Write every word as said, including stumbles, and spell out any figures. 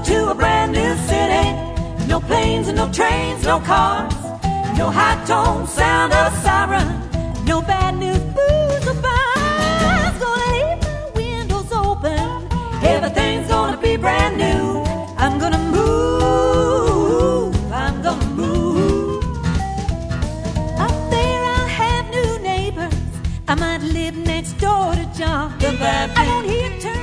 to a brand new city. No planes and no trains, no cars, no high-tone sound of a siren, no bad news, booze or bars. Gonna leave my windows open, everything's gonna be brand new. I'm gonna move, I'm gonna move. Up there I'll have new neighbors, I might live next door to John. I won't hear turn